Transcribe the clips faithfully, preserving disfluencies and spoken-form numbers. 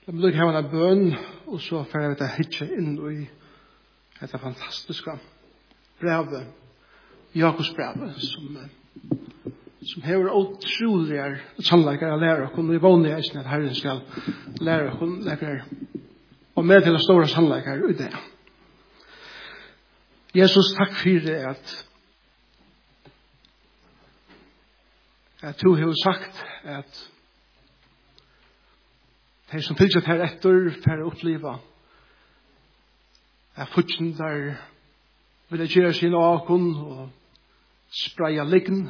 Jeg vil lukke her en bøn, og så får jeg det hitje inn i dette fantastiske brevet, Jakobs brevet, som, som har utrolige sannleikere å lære, og vi vanlig er at Herren skal lære oss lærer, og med til store sannleikere i det. Jesus, takk for det at at du har sagt at de som tilkjøtt her etter for å oppleve at futsen der vil gjøre sin åkon og spreie liggen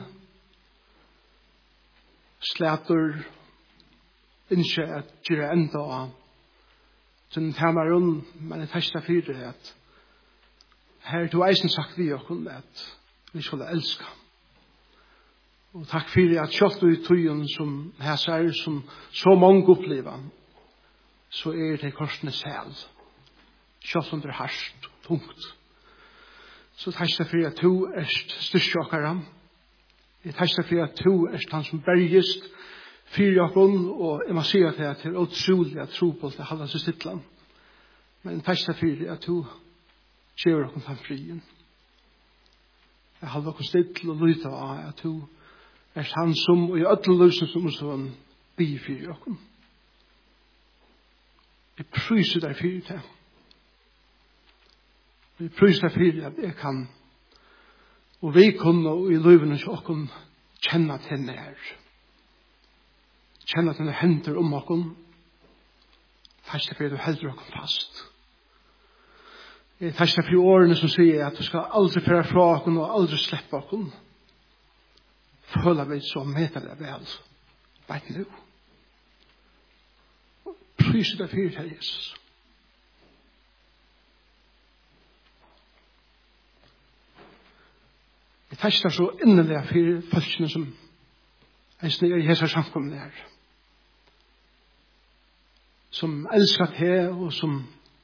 slæter ikke at gjøre enda av sin temarum, men det første fire at her du eisen sagt vi åkon at vi skulle elske. Og takk for at kjøtt og tøyen som her ser som så mange opplever, så er det korsene selv. Kjøtt under hardt, tungt. Så takk for at du er styrkjøkere. Jeg takk for at du er han som bergest for åkken, og jeg må si at det er utrolig at tro på det halve seg stittelen. Men takk for at du gjør åkken den frien. Jeg halve åkken stittel og lytte av at du er han som, og i ødel løsning som sånn, bi for åkken. Vi pryser deg for det. Vi pryser deg for at jeg kan, og vi kunne i løvene til åkken kjenne til nær. Kjenne til nær henter om åkken. Takk for at du helder åkken fast. Jeg takk for årene som sier at du skal aldri føre fra åkken og aldri slippe åkken. Føler vi så med det vel. Bare nå. Pryser deg for det, Jesus. Jeg tester så innelig for folkene som jeg sniger i hese samkomne her. Som elsker det og som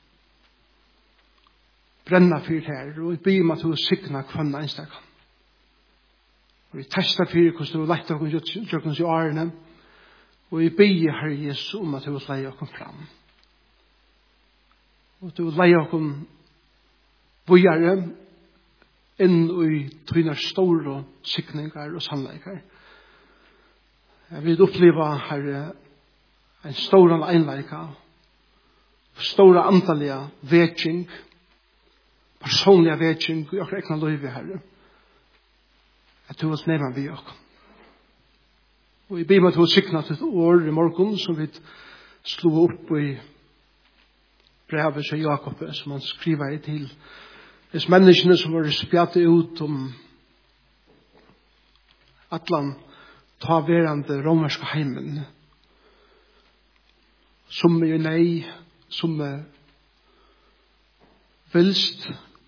brenner for det her. Og jeg byr meg til å sikne kvann enstaka. Og jeg tester for hvordan du lette å gjøre oss i årene. Og jeg byr Herre Jesus om at du vil leie oss fram. Og du vil leie oss bojere inn i tøyner store sikninger og sannleikere. Jeg vil oppleve Herre en stor enleika, store antallige vekking, personlige vekking i akkurat ekne løyve Herre. At du vil nemme vi oss. Og jeg ber meg til å sikne til et år i morgen som vi slo opp i brevet til Jakob som han skriver til disse menneskene som var spjattet ut om atlan taverande romerske heimen som er nei, som er vilst,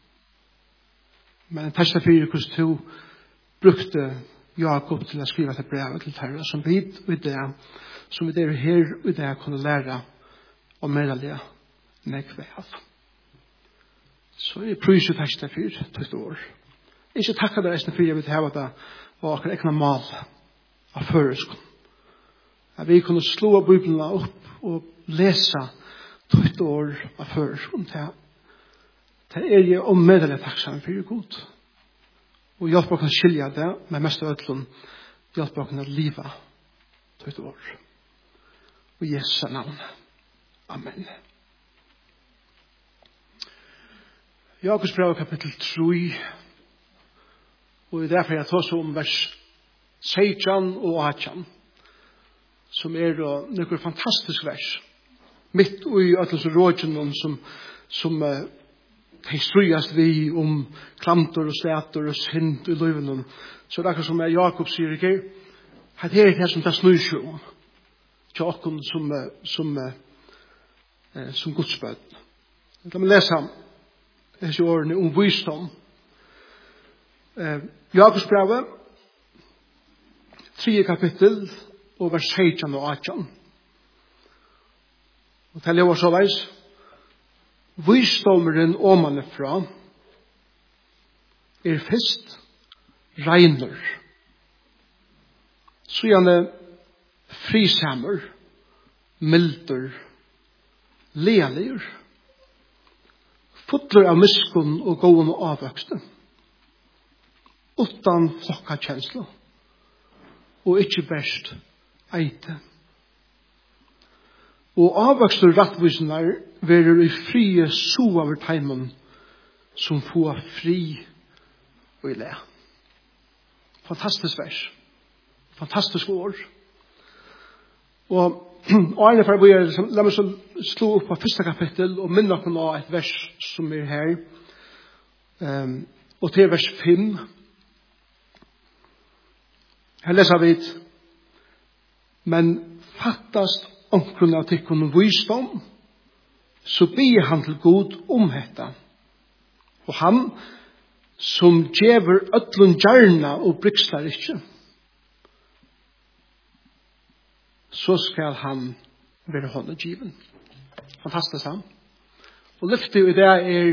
men takk for hvordan du brukte Jakob til å skrive til brevet til Herre, som vi i det, som vi er her i det kunne lære om medalje nekve av. Så jeg pryser takk til fyr, tøyt år. Jeg ikke takker deg for jeg vil ha det og akkurat ekne mal av føreskolen. At vi kunne slå Bibelen opp og lese tøyt år av føreskolen til det er jeg om medalje takksam for god. Og hjelp oss å skilje det, men mest av ødelen hjelp oss å liva til et år. Og i Jesu navn. Amen. Jakobs brev kapittel tre, og det er derfor jeg tar så om vers seksten og atten, som er noen fantastisk vers. Midt i ødels rådene som, som de strøyast vi om klantor og stæter og synd i løyven. Så det er akkurat som Jakob sier ikke, at det er det som det snur seg om til åkken som, som, eh, som godsbød. La meg lese disse årene om visdom. Eh, Jakobs brevet, tredje kapittel, og vers seksten og atten. Og til jeg var så veis, visdomeren omanifra er først regner. Så gjerne frisammer, milder lealigur, fotler av miskun og gåen og avvøkste, utan flokkakjensla, og ikkje best eite. Og avvøkste rattvisenar verer i frie soaver teimen som få fri og i le. Fantastisk vers. Fantastisk ord. Og Arne for å la meg så slå opp på første kapittel og minne oss av et vers som er her. Um, og til vers fem. Her leser vi men fattast omkring av tikkun visdom, så blir han til god om dette. Og han som gjever ødlun gjerna og brygslar ikkje, så skal han være hånda given. Fantastisk han. Og lyftet i det er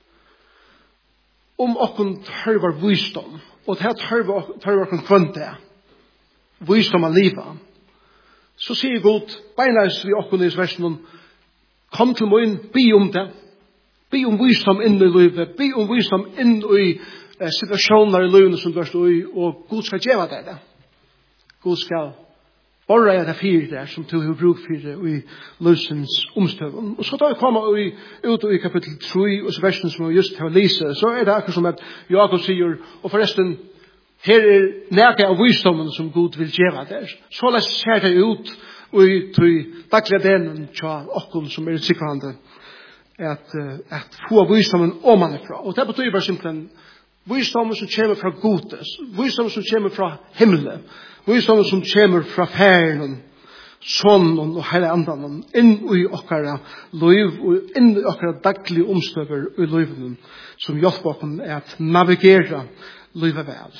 om okken tørvar visdom, og det tørvar okken kvant det, visdom av livet, så sier God, beinleis vi okken i versen, kom til min, be om det, be om visdom inn i livet, be om visdom inn i eh, situasjoner i livet som du er stå i, og God skal gjøre deg det. God skal borra er det fire der som du har bruk for det i løsens omstøven. Og så da vi kommer ut i kapittel tre, og så versen som vi just har lyst, så er det akkurat som at Jakob sier, og forresten, her er nægge av visdommen som Gud vil gjøre der. Så la oss se det ut, og i daglige delen tja okken som er sikrande, at, at få visdommen omanifra. Og det betyr bare simpelthen visdommen som kommer fra Godes, visdommen som kommer fra himmelen, visdommen som kommer fra færen, sonnen og hele andan, inn i okkara liv, og inn i okkara daglige omstøver i livet, som hjelper okken at navigere livet vel.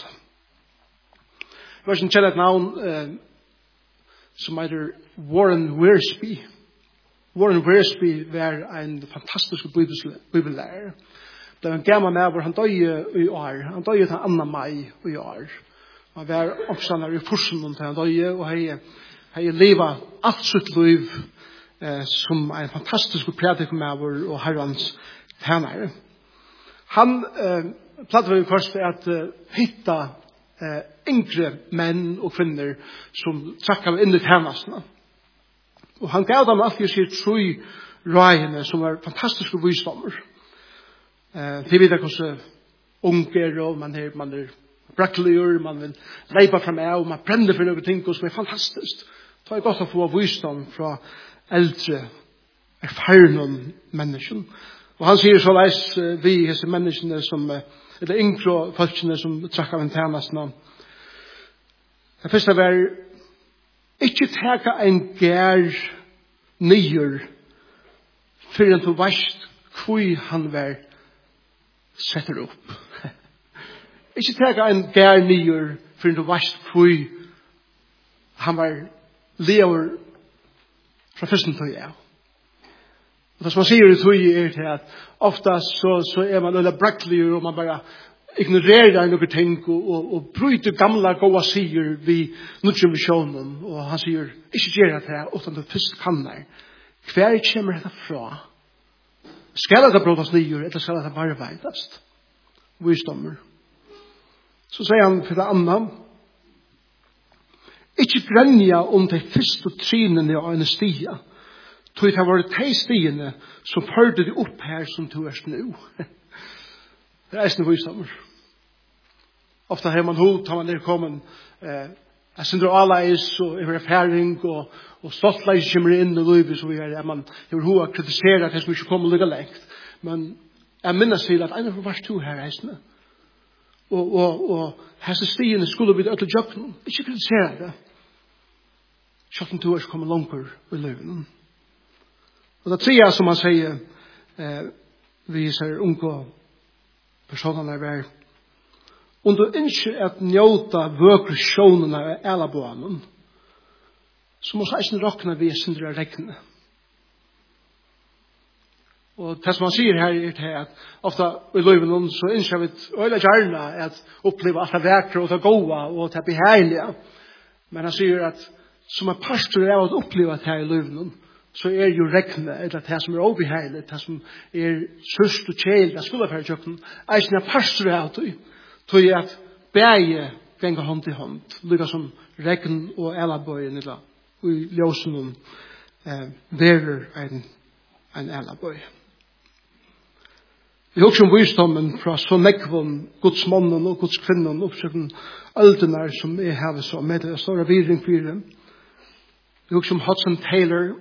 Versen kjenner et navn eh, som heter Warren Wiersbe. Warren Wiersbe var en fantastisk bibellærer. Det var en gammel med hvor han døde i år. Han døde til Anna Mai i år. Han var oppstander i forsen til han døde, og han har livet alt sitt liv eh, som en fantastisk prediker med og herrens tjenere. Han eh, platte vi først at uh, hitta uh, yngre menn og kvinner som trakk av inn i tjenestene. Og han gav dem alltid sier tru røyene som var fantastiske visdommer. Uh, de vet hvordan unger og man er, man er brakkelier, man vil leipa frem av, man brenner for noen ting som er fantastisk. Det er godt å få visdom fra eldre, erfarne mennesker. Og han sier så leis uh, vi disse menneskene som, uh, eller yngre folkene som trakk av en tjenestene. Det første var ikke teka en gær nyer for en til verst hvor han var setter opp. Ikke teka en gær nyer for en til verst hvor han var lever fra førsten til jeg. Og det som man sier i tog er til at ofta så, så er man eller brakkelig og man bare ignorerer noen ting og, og, og bryter gamle gode sier vi nødvendig visjonen. Og han sier, ikke gjør det her utan du først kan der. Hver kommer dette fra? Skal det bråtas nye eller skal det bare veidast? Visdommer. Så sier han for det andre, ikke grenja om de første trinene av en stia. Tog det har vært de stiene som førte det opp her som du er nå. Det er eisende visdommer. Ofta har man hod, har man er kommet eh, jeg synder alleis og er erfaring og, og stoltleis kommer inn i livet så vi er, man har hod å kritisere at det som ikke kommer lykke lengt. Men jeg minnes til at en av hver to her eisende. Og, og, og hese stiene skulle bli ødelig jøkken. Ikke kritisere det. Sjokken to er kommet langer i livet. Og det tredje som man sier, eh, vi ser unge personene er om du ønsker at njøta vøkere sjånene av elabånen, så må du ikke råkne ved sindre regne. Og det som han sier her er til at ofte i løyven så ønsker vi øyne gjerne at oppleve alt det vekre og det gode og det beherlige. Men han sier at som en pastor er å oppleve det her i løyven, så er jo regnet, eller det som er obehagelig, det som er sørst og kjel, det skulle være kjøkken, eisen er parster av det, tog jeg at bæge ganger hånd til hånd, lykka som regn og elabøyen, eller i ljøsen eh, verer en, en elabøy. Vi husker om visdommen fra så nekvån Guds mannen og Guds kvinnen, oppsøkken øldene som er her så med det store viring for dem. Vi husker om Hudson Taylor,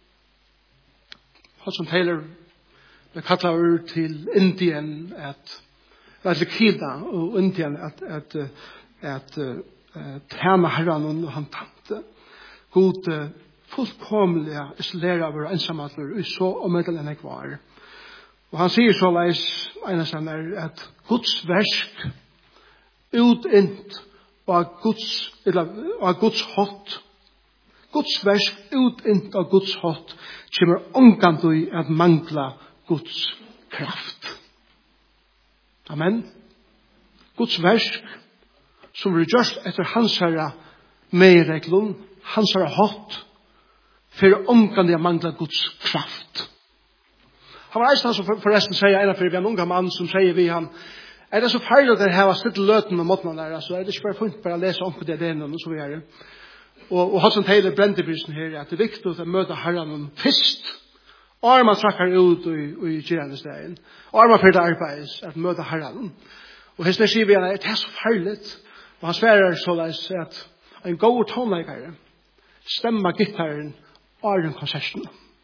Hudson Taylor ble kallet til Indien at eller Kina og Indien at at at tjene herren og han tante god fullkomlige isolere av ensamheter og så og med den kvar. Og han sier så leis en er at Guds verk utint og Guds eller og Guds hot Guds verk utint og Guds hot kommer omkant i at mangla Guds kraft. Amen. Guds verk som blir gjort etter hans herre medreglun, hans herre hot for omkant i at mangla Guds kraft. Han var eisen som forresten sier en av en unga mann som sier vi han er det så feil at det her var stilt løten og måten der, så er det ikke bare funnet bare å lese om på det det og så videre. Og, og Hudson Taylor brente prisen her at det er viktig å møte herren først. Arma trakkar ut i, i gjerandestegen. Arma for det arbeids at møte herren. Og hans der sier vi han er det er så feilet. Og han sverer såleis at en god tonleikare stemmer gittaren av den konserten.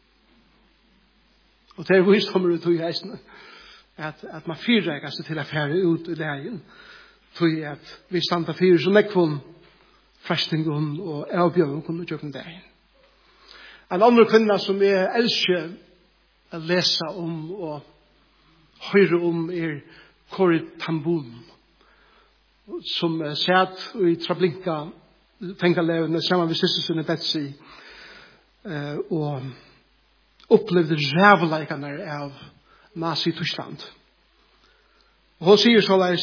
Og det er vist kommer ut i heisene. At, at man fyrreikar seg til å fære ut i legen. For at vi standa fyrer så nekvån frestingen og avbjørn kunne gjøre det. En annen kvinne som jeg elsker å lese om og høre om er Corrie ten Boom, som satt i Treblinka fengelevene sammen med søstersønne Betsy og opplevde rævleikene av Nazi-Tyskland. Og hun sier såleis: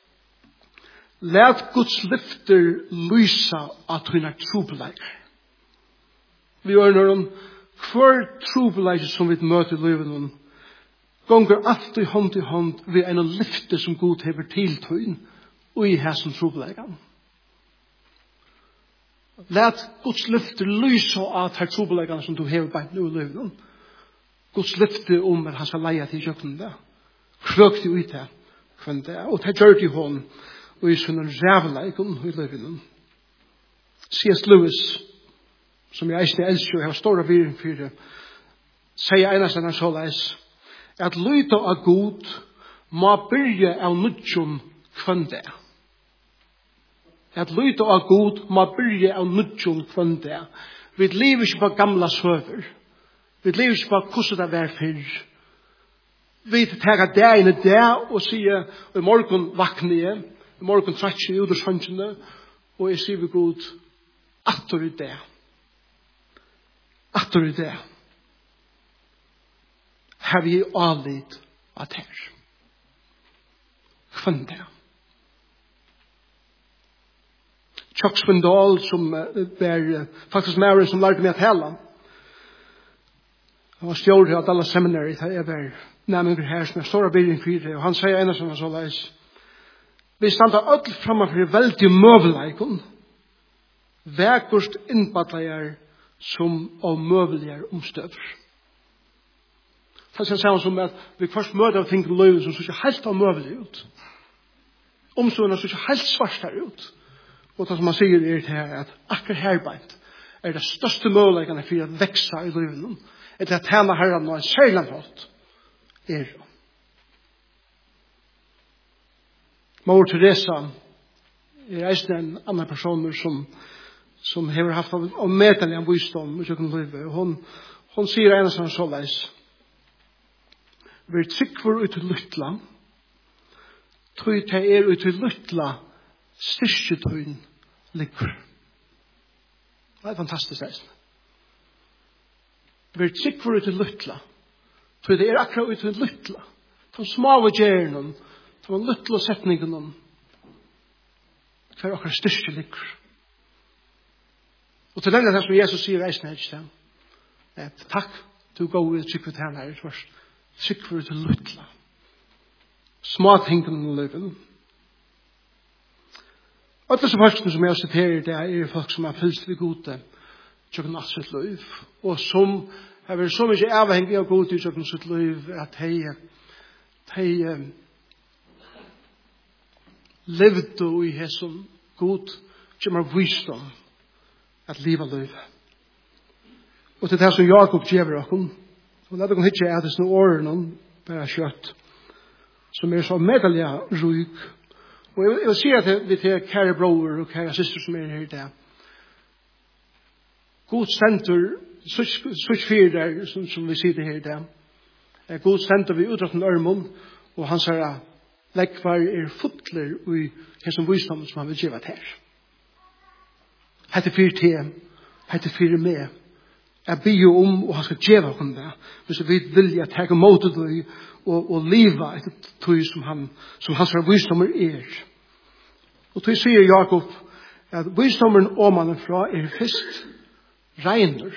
«Let Guds lyfter lysa at hun er trobeleikere». Vi gjør når hun hver trobeleikere som vi møter i livet gonger alltid hånd til hånd ved en lyfte som Gud hever til tøyen og i hæsen trobeleikeren. Let Guds lyfter lysa at her trobeleikerne som du hever beint nå i livet. Guds lyfte om at han skal leie til kjøkken det. Krøkte ut det. Og det gjør de hånd og i sånne rævleikon i livet. C S Lewis, som jeg eisne elsker og har store viring for det, sier enast enn så leis at lyta av god må byrja av nudjon kvønde. At lyta av god må byrja av nudjon kvønde. Vi lever ikke på gamla søver. Vi lever ikke på hvordan det var fyrr. Vi tar det inn i det og sier i morgen vakne jeg, i morgen trækker jeg ut av sønnsene, og jeg sier vi god atter i det. Atter i det. Har vi avlitt at her. Kvann det. Chuck Swindoll, som er faktisk mer som lærte meg å tale. Han var stjåret av alle seminari, det er bare nærmere her som er stor bygning for det, og han sier en av sånne så leis: vi standa öll framme for veldig møveleikon, vekost innbattleier som av møveligere omstøver. Det er samme som at vi først møter av ting i løven som ser ikke helt av møvelig ut. Omstøvene ser ikke helt svart her ut. Og det som han sier er det her, at akkurat herbeint er det største møveleikene for å vekse i løven, etter at tjene herren og en særlig hånd er det. Mor Teresa er eisne en annen person som som har haft av medelig en visdom i kjøkken livet. Hun, hun sier en sånn så leis: vi trykker ut til lytla, tog til er ut til lytla, styrketøyen ligger. Det er fantastisk eisne. Vi trykker ut til lytla, tog det er akkurat ut til lytla, de små gjerne, de lytla setningene, hver akkurat styrke ligger. Og til denne som Jesus sier reisende her, at takk, du går ut trykk for tærne her, først trykk for til luttla. Små tingene i livet. Og disse folkene som jeg siterer, det er folk som er fylst ved gode, tjøkken av sitt liv, og som har vært så mye avhengig av gode i tjøkken sitt liv, at de, de levde i hesson god, som er visdom, at livet livet. Og til det som Jakob gjør oss, og la dere ikke at det er noen årene, bare kjøtt, som er så medelig ryk. Og jeg, jeg vil si at vi til kære bror og kære syster som er her i dag, god stenter, sutt fyr der, som, som vi sier her i dag, er god stenter vi utdratten ørmån, og han sier at lekkvar er fotler i hesson visdom som han vil gjøre her. Hette fyr til, hette fyr med, jeg ber om, og han skal gjøre om det, hvis vi vilja ta mot det og, og liva etter tog som han, som hans visdommer er. Og tog sier Jakob at visdommeren omanfra er først regner.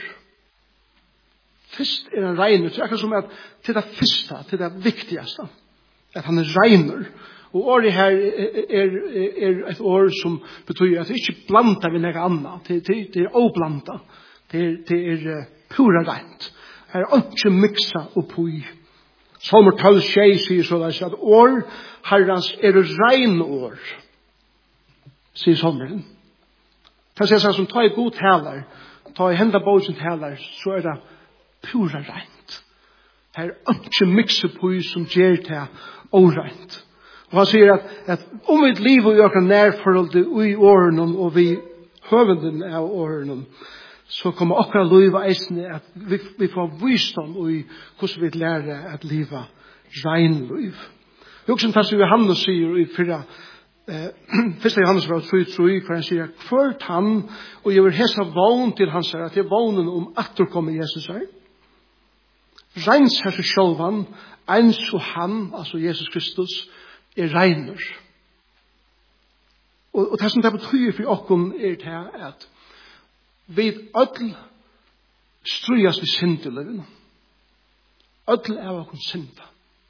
Først er han regner, så akkurat som at til det første, til det viktigste, at han er regner. Og året her er, er, er et år som betyr at det ikke blander vi noe annet, det, det, det er oblandet. Det er, det er uh, pura rent. Her er ikke miksa oppoi. Salmer tolv tjei sier så at år herrens er rein år, sier salmeren. Det sier seg som ta i god taler, ta i henda båsen taler, så er det pura rent. Her er ikke miksa oppoi som gjør det orent. Og han sier at, at om et liv og gjør nærforhold i årene og vi høvenden av årene, så kommer akkurat liv og eisene at vi, vi får visdom i hvordan vi lærer at livet rein liv. Vi også tar som Johannes sier i fyrra, eh, første Johannes var tru tru, for han sier hvert han, og jeg vil hesa vogn til han sier at det er vognen om atter kommer Jesus her. Reins her så sjølvan, eins og han, altså Jesus Kristus, er reiner. Og, og det som det betyr for okken er det at vi ødel strøyas vi synd i livet. Ødel er okken synda.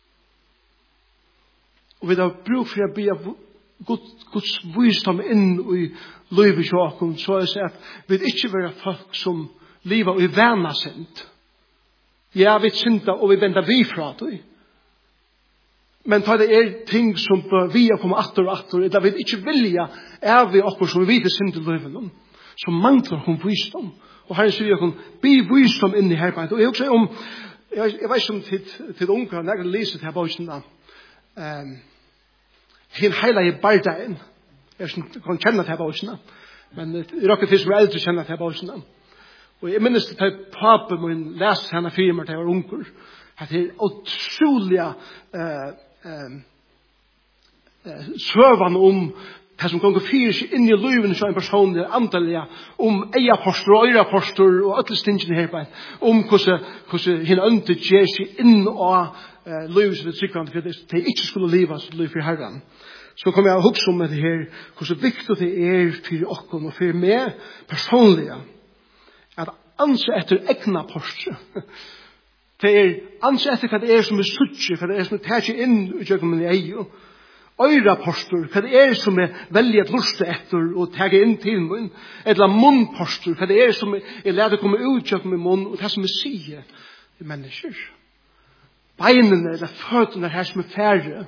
Og vi har bruk for å be av Guds visdom inn i livet til okken, så er det at vi ikke være folk som lever i vana synd. Ja, vi synda og vi vender vi fra det. Men ta det er ting som vi har kommet atter og atter, da vi ikke vilja er vi okkur som vi vet synd i livet, som mangler hun visdom. Og Herren sier hun, be visdom inn i herbeid. Og jeg også om, jeg, jeg vet som til, til unge, når jeg leser til her bøysene, um, hin heila i bardagen, jeg kan kjenne til her bøysene, men jeg råkker til som er eldre kjenne til her bøysene. Og jeg minnes til papen min leste henne firmer til jeg var unger, at det er utrolig uh, uh, uh, søvann om det som kan gå fyrir seg inn i livet som en person er antallige om eiapostor og øyrapostor og alle stingene her på om hvordan henne ønte gjør seg inn og uh, livet som er tryggvand for at de ikke skulle leve som liv for Herren. Så kommer jeg å huske om det her hvordan viktig det er for okken og for meg personlige at anse etter egna postur. Det er anse etter hva det er som er suttje, hva det er som er tætje inn i kjøkken min i eio. Øyrapostur, hva det er som er veldig at luste etter og tægge inn til mun. Eller munnpostur, hva det er som er, er lærte komme ut kjøkken min munn, og det som er sige til mennesker. Beinene eller føttene her som er færre.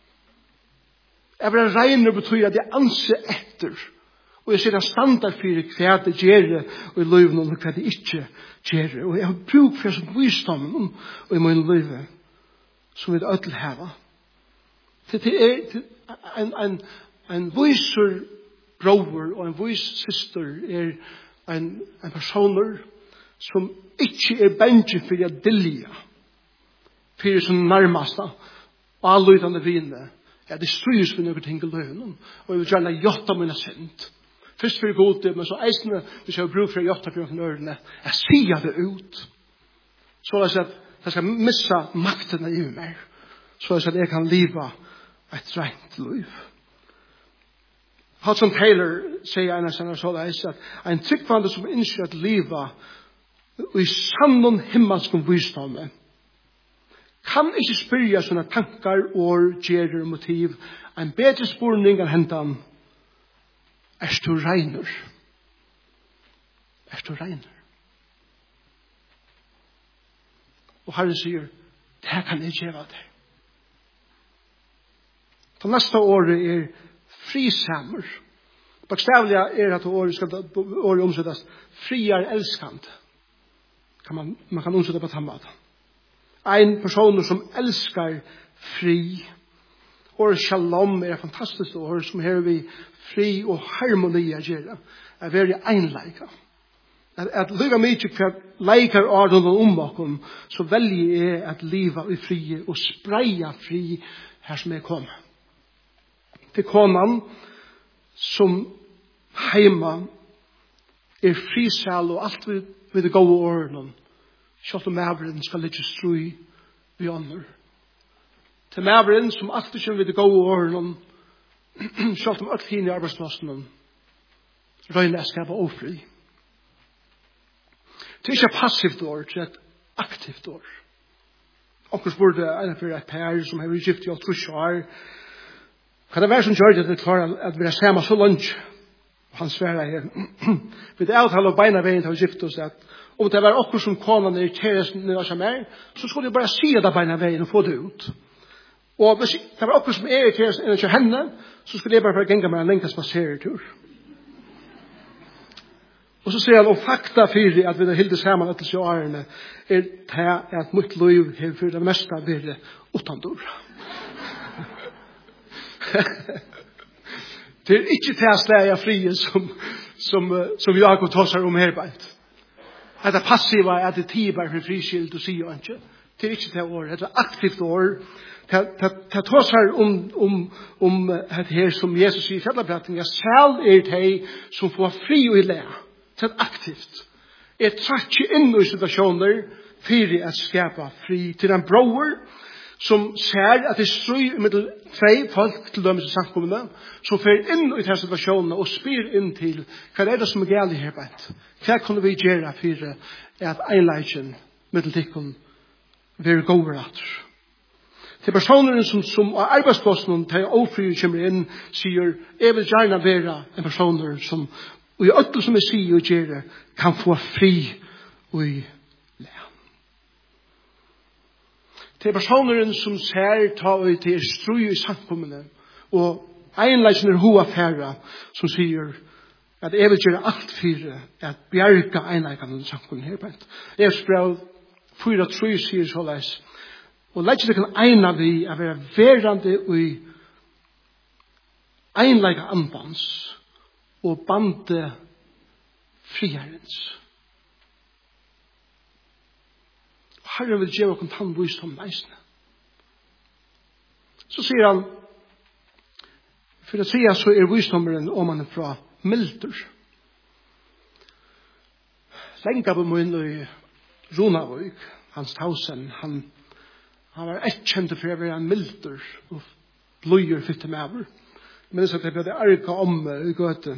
Jeg vil regne betyr at jeg anse etter. Og jeg ser en standard for hva det gjør og i livet og hva det ikke gjør. Og jeg har bruk for som visdommen og i min livet som vi ødel hava. Det er en, en, en viser bror og en vis syster er en, en personer som ikke er bensje for å dilja for som nærmeste og allutande vine. Ja, det strys for noen ting i livet og jeg vil gjerne gjøre mine synd. Først for god, men så eisende, hvis jeg har bruk for å gjøre for noen ørene, jeg sier det ut. Så er det at jeg skal missa makten i meg. Så er det at jeg kan leve et rent liv. Hudson Taylor sier en av sine så det at en tryggvande som innskjer at livet og i sannon himmelsk visdomme, kan ikke spyrja sånne tankar, år, gjerer, motiv, en bedre spurning enn hentan, er du regner? Er du regner? Og Herren sier, det kan jeg gjøre det. Det neste året er frisamer. Bokstavlig er at året skal året omsettes friar elskant. Kan man, man kan omsette på tammat. En person som elskar fri. Året shalom er et fantastisk år som her vi fri og harmoni å gjøre. Er veldig einleika. At, at lyga mykje hver leikar orden og ombakom, så velger jeg at liva i fri og spreia fri her som jeg kom. Til konan som heima er frisal og alt vi, vi det gode årene, selv om maveren skal ligge strui vi ånder. Til maveren som alltid kommer vi det gode årene, selv om alt hinn i arbeidsplassen, røyne jeg skapa ofri. Det er ikke et passivt år, det er et aktivt år. Onkel spurte en for et par som har vært gift i alt trus år. Kan det være som gjør det at det klarer at vi er sammen så langt? Han sverre her. Vi er avtale av beina veien til å gifte oss at om det var okkur som konan er kjæresten når jeg mer, så skulle jeg bare si det beina veien og få det ut. Og hvis det var okkur som er kjæresten når jeg henne, så skulle jeg bare bare genga meg en lengre spaseretur. Og så sier han, og fakta fyrir at vi har hildet sammen etter seg årene, er det at mitt liv har for det meste vært utandur. Det er ikke til å slæge frie som, som, som Jakob tåser om her beint. Det er passiva er det tibar for friskild og sier ikke. Det er ikke til år, det er aktivt år. Det tåser om, om, om det her som Jesus sier i fjallapratningen, selv er det som får fri og i lære. Det er aktivt. Jeg trekker inn i situasjoner for å skapa fri til en broer som ser at det strøy med tre folk til dem som samkommende, som fer inn i denne situasjonen og spyr inn til hva er det som er galt her beint. Hva kunne vi gjøre for at einleggjen med tikkun vil gå over at. Til personer som, som er arbeidsplassen til ofri kommer inn, sier jeg vil gjerne være en personer som og i øttel som jeg sier og gjør det, kan få fri og i læ. Til personer som ser ta og til strøy i samkommende, og einleisen er hoa færre, som sier at jeg vil gjøre alt for at bjerga einleikene i samkommende her. Jeg spør fyra trøy sier så leis, og legger det kan eina vi å være verande og i einleika anbans, og bande friherrens. Herren vil gjøre oss tann visdom meisene. Så sier han, for å si så er visdommeren om han er fra milder. Lenka på min i Ronavøk, hans tausen, han, han var ett kjent for å være en milder og bløyer fytte med over. Men så det ble det arka om i gøte.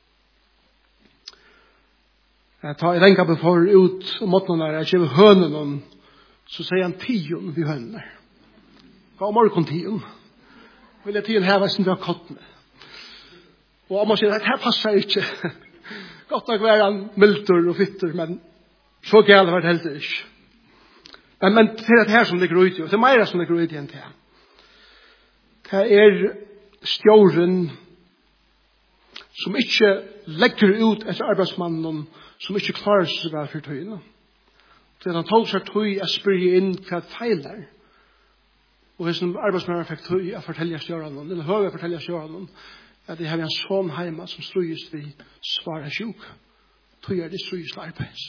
Jeg tar i lenka for ut og måtte når jeg kjøver hønen, så sier han tion vid hønene. Hva om morgen tion? Vil jeg tion heva som du har kott med? Og om man sier at her passer ikke. Godt nok være han milder og fitter, men så galt var det helt ikke. Men, men det er det her som ligger ut i, og det er mer som ligger ut i enn det. Det er stjåren som ikke legger ut etter arbeidsmannen som ikke klarer seg vel for tøyene. Det er han tog seg tøy å spørre inn hva feiler. Og hvis arbeidsmannen fikk tøy å fortelle stjåren, eller høy å fortelle stjåren, at det har en sånn heima som strøyes vi svarer sjuk. Tøy er det strøyes arbeids.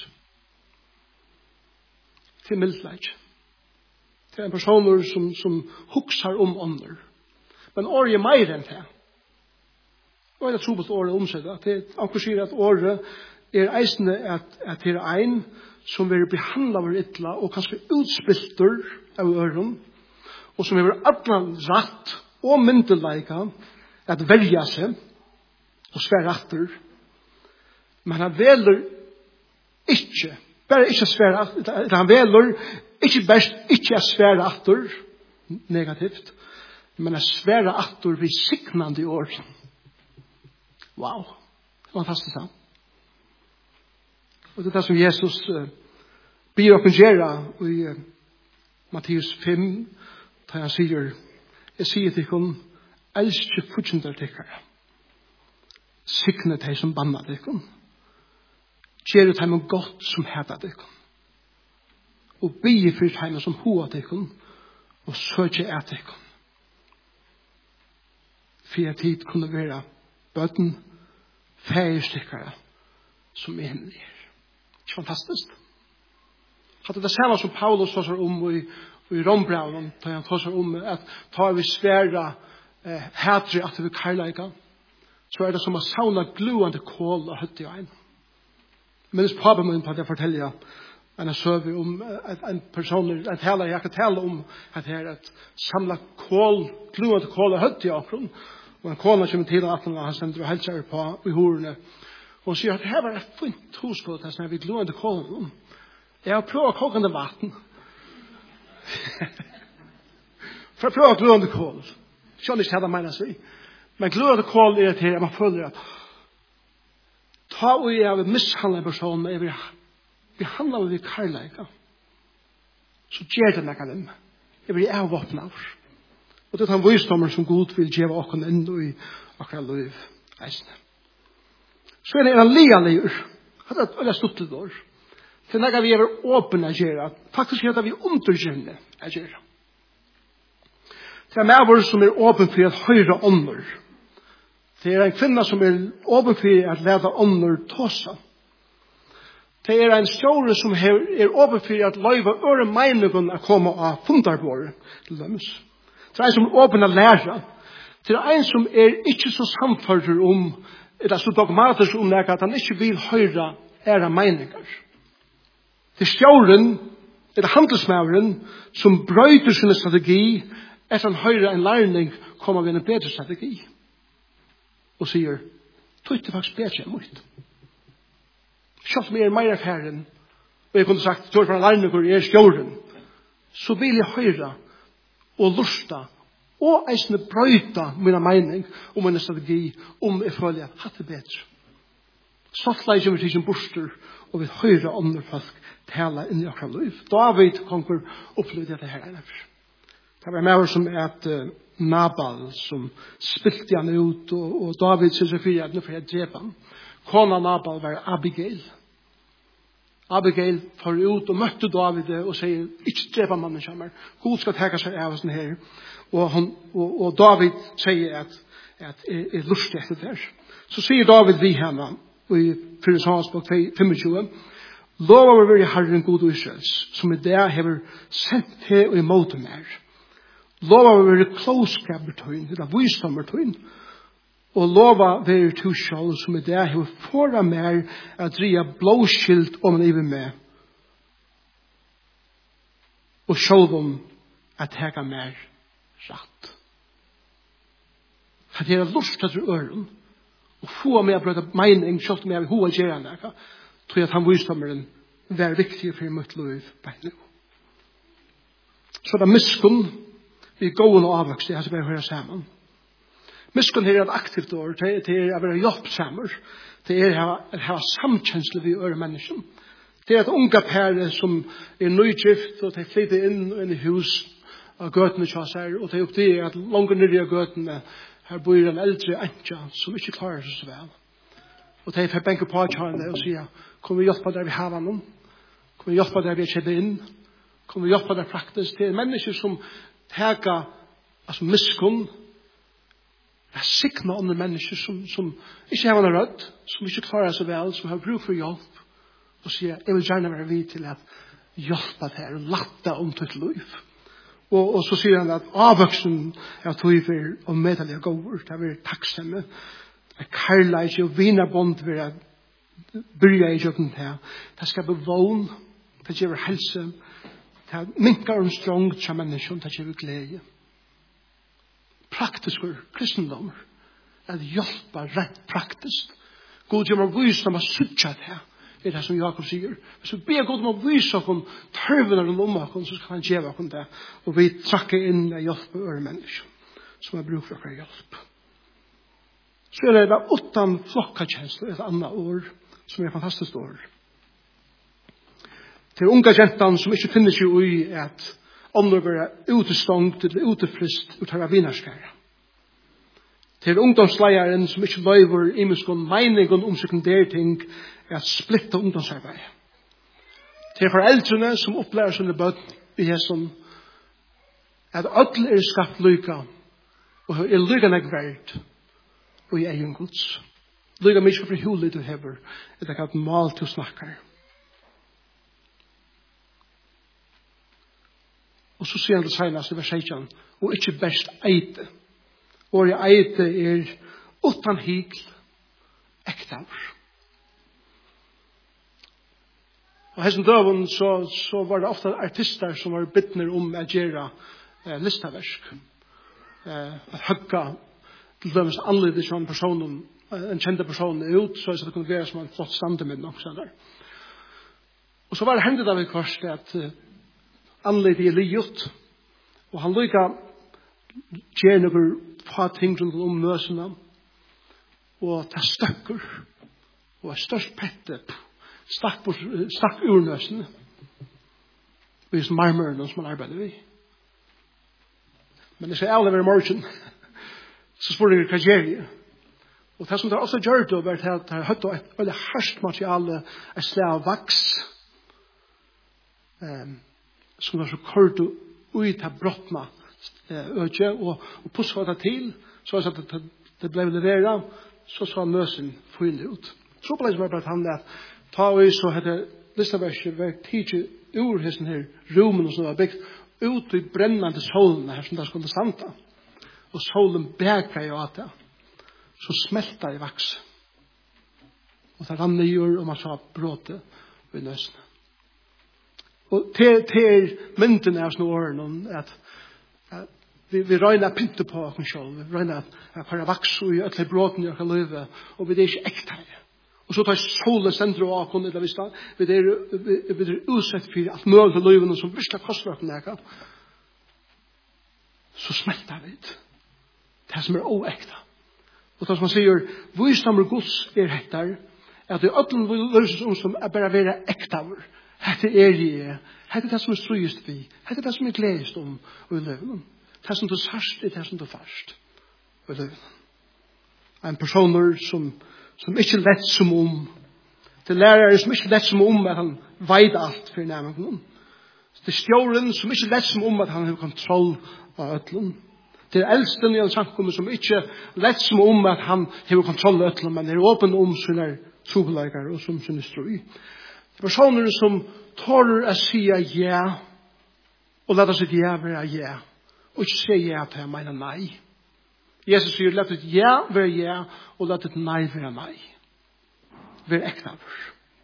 Til mildleik. Til en person som, som huksar om ånder. Men året er mer enn det. Og jeg tror på at året omsetter. At det anker sier at året er eisende at, at det er en som vil behandla over ytla og kanskje utspilter av øren og som vil atlan rett og myndeleika at velja seg og svære etter. Men han veler ikke Bare ikke svære, eller han veler, ikke best, ikke svære atter, negativt, men svære atter vi signande år. Wow, fantastisk sant. Og det er det som Jesus uh, byr opp en gjøre i uh, Matteus fem, da han sier, jeg sier til hun, elsker fortjenter til dere, signe de som banner dere, gjør det dem godt som heter dere, og bygge for dem som hoa dere, og søke et dere. For at tid kunne være bøten, færgestikkere, som er hemmelige. Ikke fantastisk? Hadde det samme som Paulus tar seg om i, i Rombraunen, da han tar seg om at tar vi svære eh, hætre at vi karlæger, så er det som å sauna gluende kål og høtte i ein. Men det er pappa min på at jeg forteller en søve om at en person, en taler, jeg kan tale om at det er et samlet kål, gluende kål og høtte i akron, og en kål kommer til at han sender og helser på i horene. Hun sier at det her var et fint hus på det, når vi gluende kålen. Jeg har prøvd kokende vatten. For å prøve gluende kål. Skjønner ikke hva det mener seg. Men gluende kål er til at man føler at ta og jeg vil mishandle en person, jeg vil behandle vi karlæga. Så gjør det meg av dem. Jeg vil avvåpne av. Og det er den visdommer som Gud vil gjøre åkken inn i akkurat liv. Eisene. Så er det en lianleir. Det er et stort til år. Det er noe vi er åpne å gjøre. Faktisk er det vi undergjørende å gjøre. Det er med oss som er åpen for å høre ånder. Det er en kvinne som er åpen for å lede ånder tåse. Det er en stjåre som er åpen for å løyve øre meningen å komme av funderbåret til dømes. Det er en som er åpen å lære. Det er en som er ikke så samfunnet om det er så dogmatisk om det at han ikke vil høre ære meninger. Det er stjåren, det er handelsmæveren, som brøyter sin strategi etter han hører en lærning komme med en bedre strategi. Og sier, tog det faktisk bedre enn mot. Selv om jeg er mer erfæren, og jeg kunne sagt, tog for en lærning hvor jeg er stjåren, så vil jeg høre og lusta og eisne brøyta mina mening og mina strategi om jeg føler at hatt det bedre. Sottleie kommer til sin borster og vil høyre andre folk tala inn i akkurat liv. David konkur opplevde dette her ennå. Det var med som et uh, Nabal som spilte han ut og, og David synes jeg fyrir at nå får jeg drepe han. Kona Nabal var Abigail. Abigail får ut og møtte David og sier, ikke drepa mannen kommer. God skal teka seg av sånn her. Og, han, og, og David sier at, at jeg er lustig etter det. Så sier David vi henne i Fyrre Sansbok tjuefem, lova å være Herren god og Israels, som i det hever sendt til og imot mer. Lova å være klåskapbertøyn, eller visdombertøyn, og lova være to sjål, som i det hever fåra mer at dria blåskilt om en iver med, og sjål dem at hega mer ratt. At jeg har lyst til øren, og få meg å brøde mening, selv om jeg vil hoa gjøre noe, tror jeg at han visdommeren være viktig for mitt liv bare nå. Så det er miskunn, vi går og avvokst, det er som jeg hører sammen. Miskunn er et aktivt år, det er å være jobbsammer, det er å ha samkjensle ved øre mennesken. Det er et unge pære som er nøygift, og de flytter inn, inn i hus, av gøtene kjasser, og det er oppdig at langt nere av gøtene her bor en eldre anja som ikke klarer seg så vel. Og de får benke på kjærene og sier, kom vi hjelpe der vi har noen? Kom vi hjelpe der vi er kjedd inn? Kom vi hjelpe der praktisk? Det er mennesker som teker, altså miskunn, er sikna andre mennesker som, som ikke har noe rødt, som ikke klarer seg vel, som har bruk for hjelp, og sier, jeg vil gjerne være vid til at hjelpe der og latte om til liv. Og, og så sier han at avvoksen er tøyfer og medelig gåver. Det er takksomme. Det er karlæg og vinerbånd ved å byrja i jøkken til. Det skal bevån. Det gjør helse. Det minkar om strong til mennesken. Det gjør glede. Praktisk for kristendommer. Det hjelper rett praktisk. God gjør meg visdom å sutja til. er det som Jakob sier. Hvis vi ber Gud om å vise oss tørvene rundt om oss, så skal han gjøre oss det. Og vi trakker inn og hjelper øre mennesker som har bruk for hver hjelp. Så er det da utan flokkakjensler, et annet ord, som er et fantastisk ord. Til unga gentan som ikke finner seg i at ånder være utestångt eller utefrist ut av vinarskæra. Til ungdomsleieren som ikke løyver imenskon meningen om sekundærting er at splitta ungdomsarbeid. Til foreldrene som opplærer sine bøtt i hesson at alle er skapt lyka og er lyka nekverd og i egen gods. Lyka mykje for hulig du hever et akkurat mal til snakkar. Og så sier han det senast i vers seksten og ikke best eite. Og i eite er utan hygl ektaver. Og hessen døven så, så var det ofte artister som var bittner om å gjøre eh, listaversk. Eh, at høgga til døvens anledning som en person, en kjente person ut, så det kunne være som en flott standemid nok. Og så var det hendet av et kvart at uh, anledning er livet, og han lykka gjør noen få ting rundt om møsene, og ta støkker, og er størst pette, stakk, stakk ur møsene, og just marmøren som man arbeider i. Men det skal alle være morgen, så spør jeg hva gjør jeg. Og det som det også gjør det, var at det har hørt et veldig hardt materiale, et slag av vaks, um, som var så kort og ut av brottene, øke, og, og pusse det til, så at det, det ble leveret, så så møsen funnet ut. Så ble det bare at han at ta og så hadde listaverset vært tidlig ur hessen her rommen som var bygd ut i brennende solen her som det skulle standa. Og solen bæka jo at det. Så smelta i vaks. Og det rann nyer og man sa bråte ved nøsene. Og til, til mynden av sånne årene at, at vi, vi røyner pynte på oss selv. Vi røyner at hver vaks og i øtlige bråten i oss løyve. Og vi er ikke ekte her. Og så tar solen sender av oss eller hvis vi er, vi er utsett for alt mulig til løyvene som virkelig koster oss nækka. Så smelter vi det. Det som er oekta. Og det som man sier, visdommer Guds er hettar, at det er ødelen løses som er bare være ektaver. Hette er jeg. Hette er det som er strøyest vi. Hette er det som er gledest om og i løven. Det som du sørst er det som du først og i løven. En personer som, som ikke lett som om. Det lærere som ikke lett som om at han veid alt for nærmere. Det er stjåren som ikke lett som om at han har kontroll av ødelen. Det er eldsten i en samkommet som ikke lett som om at han har kontroll av ødelen, men er åpen om sine trobeleikere og som sine strøy. Det er personer som tårer å si ja, og lette sitt ja være ja, og ikke si ja til å mene nei. Jesus sier, lett et ja være ja, og lett et nei være nei. Vær ekte av oss.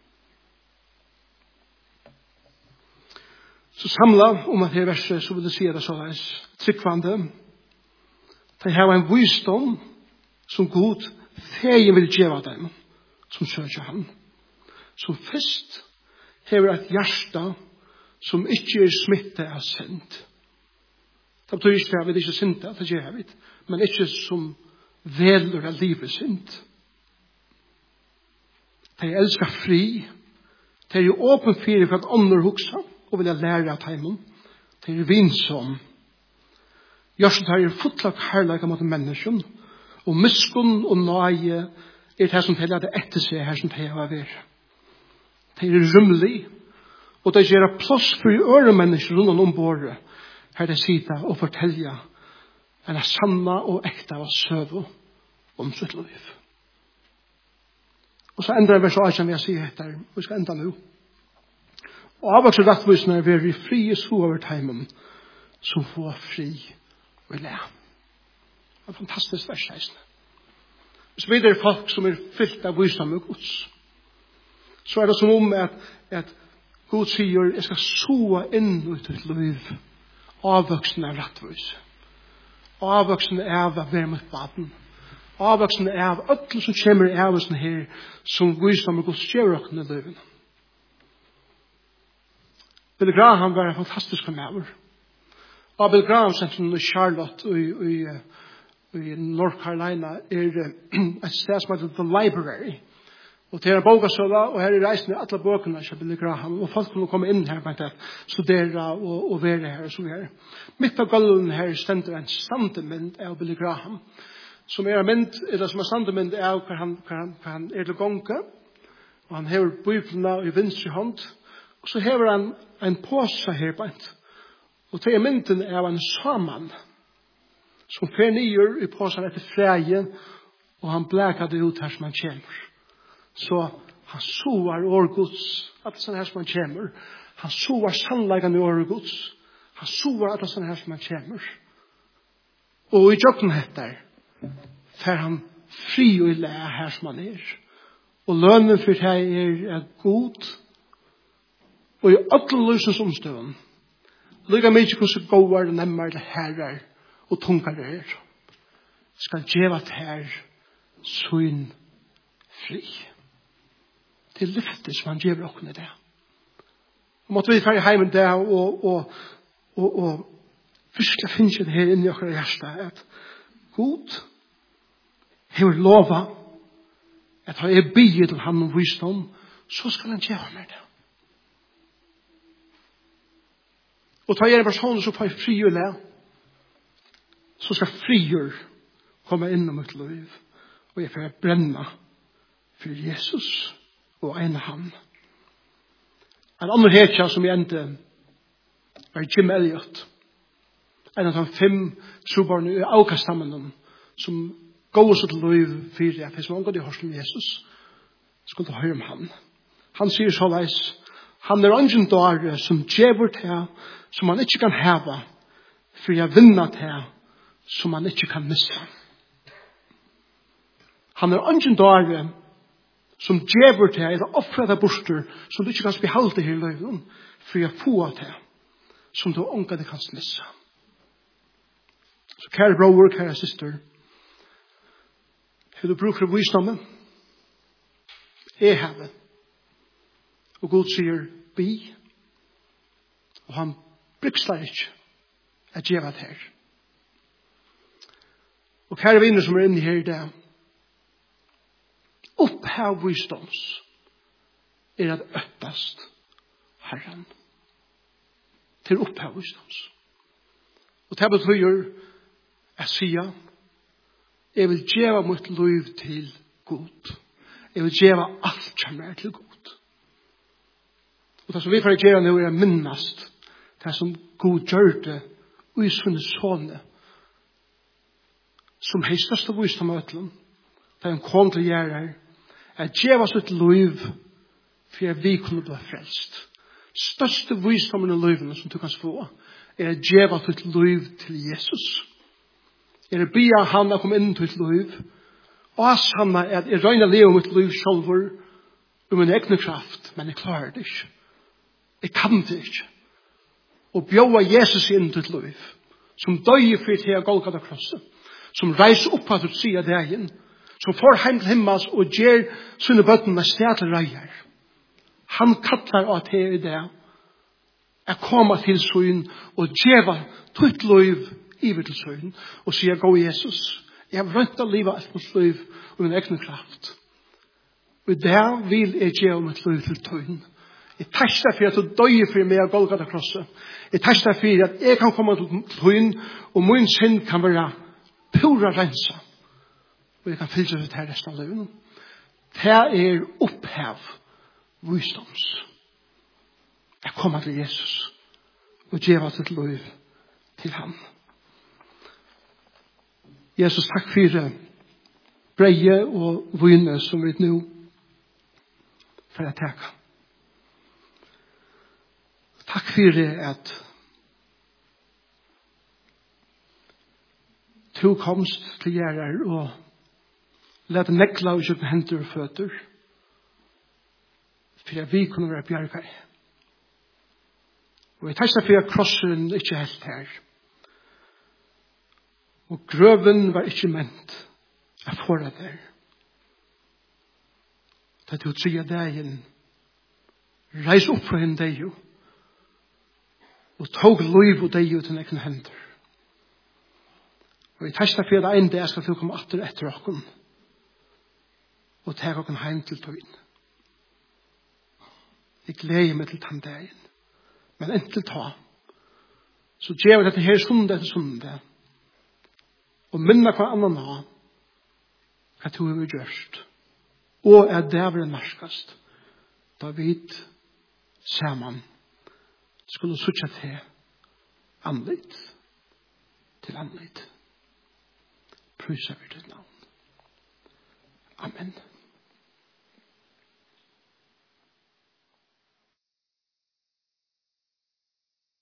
Så samla om at det verset, så vil jeg si det så er tryggvande. De har en visdom som Gud fegen vil gjøre dem, som søker han. Som først har et hjerte som ikke er smittet av synd. Det betyr ikke at vi ikke er syndet, det gjør vi, men ikke som veler av livet synd. De elsker fri. De er åpen for for at andre hukser og vil lære av heimen. De er vinsom. Gjørsen tar er fotlag herlag mot mennesken, og miskunn og nøye er det som teller det etter seg her som teller av er. Det er rymlig, og det gjør plass for i øre mennesker rundt om båret, her det sitter og forteller en er sanna og ekte av søv om sitt liv. Og så endrer vers åtte som jeg sier etter, vi skal enda nå. Og avvokser rettvisene er vi fri i så over teimen, som får fri og læ. Det er en fantastisk vers, heisene. Hvis vi er folk som er fyllt av visdom og Guds, så er det som om at, at Gud sier, jeg skal soa inn i ditt liv, avvoksen av rettvis. Avvoksen av å være mot baden. avvoksen av öll som kommer av oss her, som visdom og Guds gjørokken i livet. Billy Graham var en fantastisk maver. Og Billy Graham sentrum i Charlotte i, i, i North Carolina er et sted som heter The Library. Og det er en bokasøla, og her er reisende alle bøkene til Billy Graham, og folk kunne komme inn her med å studere og, og være her og så videre. Mitt av gulven her stender en standemynd av Billy Graham, som er en mynd, eller som er standemynd av hva han, hva han, hva han er til gonge, og han hever bøyblene i venstre hånd, og så hever han en påse her på en, og det er mynden av en saman, som fer nyer i påsen etter freie, og han bleker det ut her som han kommer. Så han soar årgods, alt sånn her som han kommer. Han soar sannleggen i årgods. Han soar alt sånn her som han kommer. Og i jobben heter, fer han fri og le her som han er. Og lønnen for det er, er god. Og i alle løsens omstøven, lykka mye hvordan gåer og nemmer det herrer og tungar det er, skal djeva det her søyn fri. Det er lyftet som han gjør åkne det. Og måtte vi færre heimen det og, og, og, og virkelig finne det her inne i åkne hjertet at God hever lova at han er bygget til ham og visdom, så skal han gjøre med det. Og ta en person som får fri og le, så skal frigjør komme inn i mitt liv, og jeg får brenne for Jesus og en av han. En annen hetja som jeg endte var Jim Elliot, en av de fem trobarne i avkastammen som går så til liv for at hvis man går til hørst om Jesus, skulle høre om han. Han sier så veis, han er ungen dårlig som djever til som man ikke kan heve for jeg vinner til som man ikke kan missa. Han er ungen dårlig som djever til eller offrer deg borster som du ikke kan behalde her i løyden for jeg får til som du unga det kan missa. Så kære bror, kære syster, har du bruk for visdommen? Jeg har det. Og Gud sier, bi. Og han brygsler ikke at gjøre det her. Og kære vinner som er inne her i dag, opphav visdoms er at øttast Herren. Til opphav visdoms. Og det betyr jeg sier, jeg vil gjøre mitt liv til Gud. Jeg vil gjøre alt som er til Gud. Og det som vi får gjøre nå er minnast det som Gud gjør det og i sånne sånne som hei største visdom av øtlen da han kom til å gjøre er gjøre oss et liv for at vi kunne bli frelst. Største visdommen i livene som du kan få er å gjøre oss et liv til Jesus. Er å be han å komme inn til et liv og han er at jeg røyner leve mitt liv selv og min egen kraft, men jeg klarer det ikke. Jeg kan det ikke. Og bjøa Jesus inn til et liv som døy for til å golga det krosset, som reiser opp at du sier det igjen, som får heim til himmels og gjør sånne bøttene sted til reier. Han kattler at det er det jeg kommer til søyn og gjør tutt liv iver til søyn og sier gå Jesus, jeg har rønt av livet alt mot liv og min egen kraft. Og der vil jeg gjøre mitt liv til tøyn. Jeg tæster for at du døyer for meg av Golgata krosset. Jeg tæster for at jeg kan komme til tøyn og min synd kan være pura rensa. Og jeg kan fylle det til resten av livet. Det er opphav visdoms. Jeg kommer til Jesus og gjør sitt liv til ham. Jesus, takk for det breie og vune som vi nå for å takke. Takk for det at du komst til gjerrer og lette nekla og kjøpe henter og føtter for at vi kunne være bjergere. Og jeg takkar for at krossen ikke er helt her. Og grøven var ikke ment Jeg får det der. Det er jo tre dagen. Reis opp fra henne deg jo. Og tog liv og deg jo til nekken hender. Og i testa for det ene dag skal du komme atter etter okken. Og ta okken heim til tøyen. Jeg gleder meg til den dagen. Men inntil ta. Så gjør vi dette her sundet etter sundet. Og minne hver annan ha. Hva du har gjørst. Og er det vi er narskast. Da vi sammen skulle sutja til anlitt. Til anlitt. Prysa vi ditt navn. Amen.